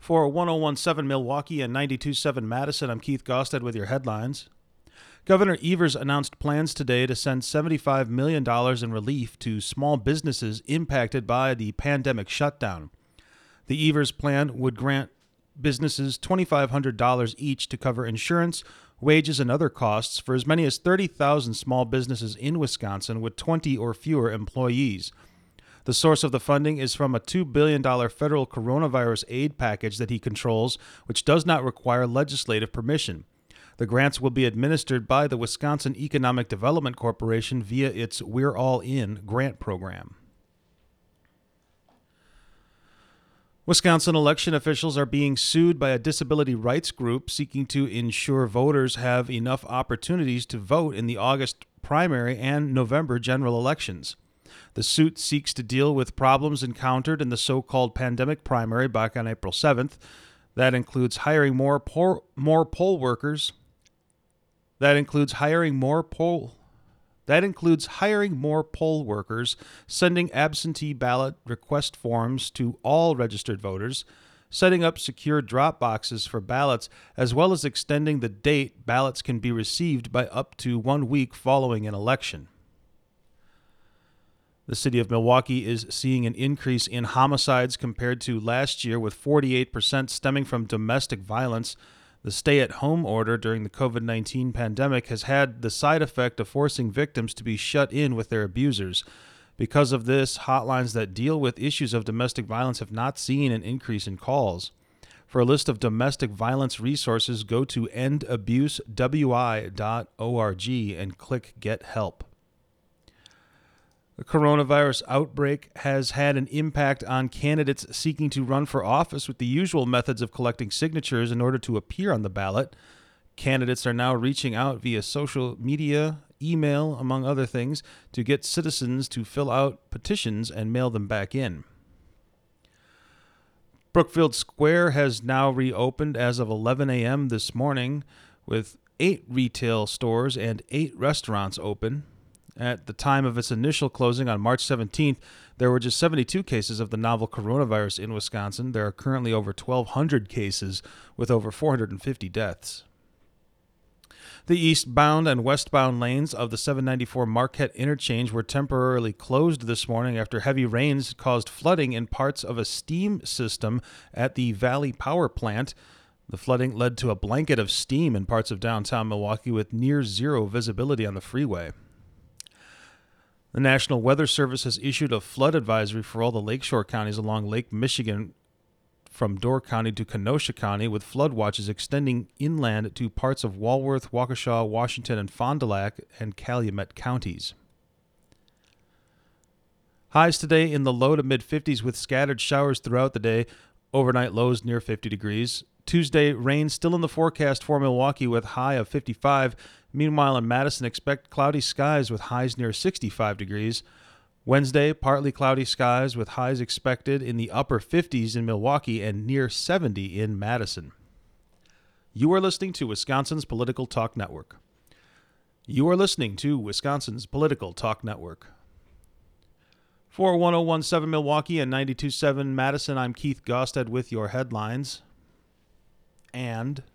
For 1017 Milwaukee and 927 Madison, I'm Keith Gostad with your headlines. Governor Evers announced plans today to send $75 million in relief to small businesses impacted by the pandemic shutdown. The Evers plan would grant businesses $2,500 each to cover insurance, wages, and other costs for as many as 30,000 small businesses in Wisconsin with 20 or fewer employees. The source of the funding is from a $2 billion federal coronavirus aid package that he controls, which does not require legislative permission. The grants will be administered by the Wisconsin Economic Development Corporation via its We're All In grant program. Wisconsin election officials are being sued by a disability rights group seeking to ensure voters have enough opportunities to vote in the August primary and November general elections. The suit seeks to deal with problems encountered in the so-called pandemic primary back on April 7th. That includes hiring more poll workers. That includes hiring more poll workers, sending absentee ballot request forms to all registered voters, setting up secure drop boxes for ballots, as well as extending the date ballots can be received by up to 1 week following an election. The city of Milwaukee is seeing an increase in homicides compared to last year, with 48% stemming from domestic violence. The stay-at-home order during the COVID-19 pandemic has had the side effect of forcing victims to be shut in with their abusers. Because of this, hotlines that deal with issues of domestic violence have not seen an increase in calls. For a list of domestic violence resources, go to endabusewi.org and click Get Help. The coronavirus outbreak has had an impact on candidates seeking to run for office with the usual methods of collecting signatures in order to appear on the ballot. Candidates are now reaching out via social media, email, among other things, to get citizens to fill out petitions and mail them back in. Brookfield Square has now reopened as of 11 a.m. this morning, with 8 retail stores and 8 restaurants open. At the time of its initial closing on March 17th, there were just 72 cases of the novel coronavirus in Wisconsin. There are currently over 1,200 cases with over 450 deaths. The eastbound and westbound lanes of the 794 Marquette interchange were temporarily closed this morning after heavy rains caused flooding in parts of a steam system at the Valley Power Plant. The flooding led to a blanket of steam in parts of downtown Milwaukee with near zero visibility on the freeway. The National Weather Service has issued a flood advisory for all the lakeshore counties along Lake Michigan from Door County to Kenosha County, with flood watches extending inland to parts of Walworth, Waukesha, Washington, and Fond du Lac and Calumet counties. Highs today in the low to mid-50s with scattered showers throughout the day. Overnight lows near 50 degrees. Tuesday, rain still in the forecast for Milwaukee with high of 55. Meanwhile, in Madison, expect cloudy skies with highs near 65 degrees. Wednesday, partly cloudy skies with highs expected in the upper 50s in Milwaukee and near 70 in Madison. You are listening to Wisconsin's Political Talk Network. For 1017 Milwaukee and 927 Madison, I'm Keith Gostad with your headlines. And